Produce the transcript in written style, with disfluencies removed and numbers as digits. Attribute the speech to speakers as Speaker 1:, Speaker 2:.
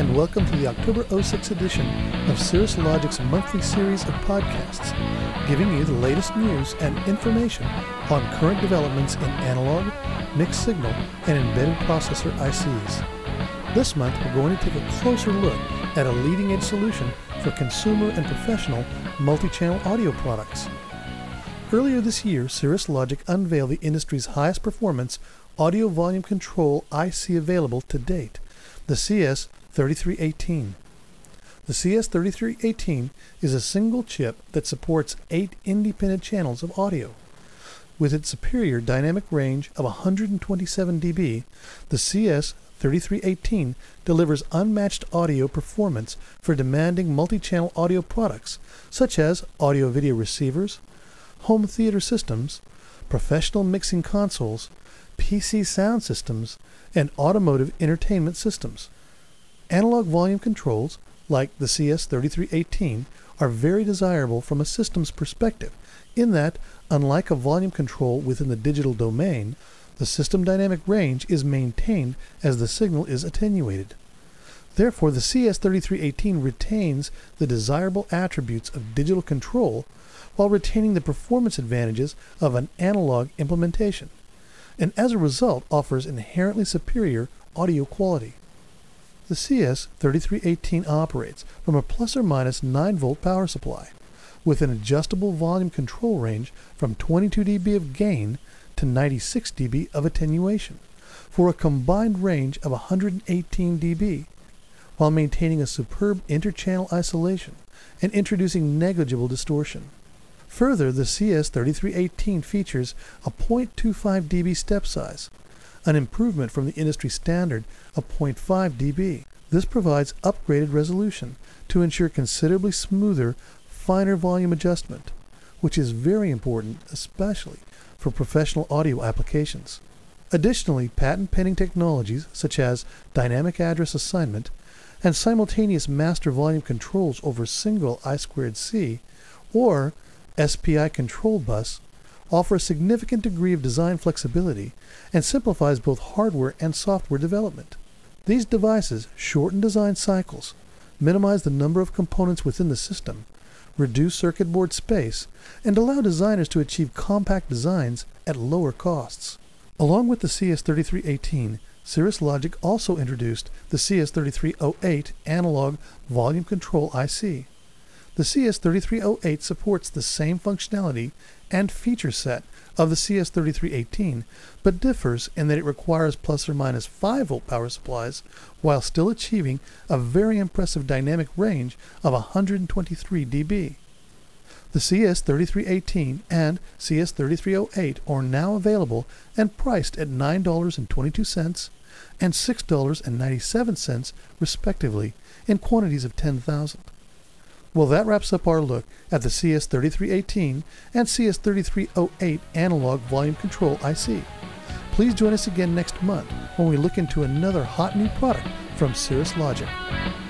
Speaker 1: and welcome to the October '06 edition of Cirrus Logic's monthly series of podcasts, giving you the latest news and information on current developments in analog, mixed signal, and embedded processor ICs. This month, we're going to take a closer look at a leading-edge solution for consumer and professional multi-channel audio products. Earlier this year, Cirrus Logic unveiled the industry's highest performance audio volume control IC available to date, the CS3318. The CS3318 is a single chip that supports 8 independent channels of audio. With its superior dynamic range of 127 dB, the CS3318 delivers unmatched audio performance for demanding multi-channel audio products such as audio-video receivers, home theater systems, professional mixing consoles, PC sound systems, and automotive entertainment systems. Analog volume controls, like the CS3318, are very desirable from a systems perspective, in that, unlike a volume control within the digital domain, the system dynamic range is maintained as the signal is attenuated. Therefore, the CS3318 retains the desirable attributes of digital control while retaining the performance advantages of an analog implementation, and as a result offers inherently superior audio quality. The CS3318 operates from a plus or minus 9-volt power supply, with an adjustable volume control range from 22 dB of gain to 96 dB of attenuation, for a combined range of 118 dB, while maintaining a superb interchannel isolation and introducing negligible distortion. Further, the CS3318 features a 0.25 dB step size, an improvement from the industry standard of 0.5 dB. This provides upgraded resolution to ensure considerably smoother, finer volume adjustment, which is very important, especially for professional audio applications. Additionally, patent-pending technologies such as dynamic address assignment and simultaneous master volume controls over single I2C or SPI control bus offer a significant degree of design flexibility and simplifies both hardware and software development. These devices shorten design cycles, minimize the number of components within the system, reduce circuit board space, and allow designers to achieve compact designs at lower costs. Along with the CS3318, Cirrus Logic also introduced the CS3308 analog volume control IC. The CS3308 supports the same functionality and feature set of the CS3318, but differs in that it requires plus or minus 5-volt power supplies while still achieving a very impressive dynamic range of 123 dB. The CS3318 and CS3308 are now available and priced at $9.22 and $6.97 respectively in quantities of 10,000. Well, that wraps up our look at the CS3318 and CS3308 analog volume control IC. Please join us again next month when we look into another hot new product from Cirrus Logic.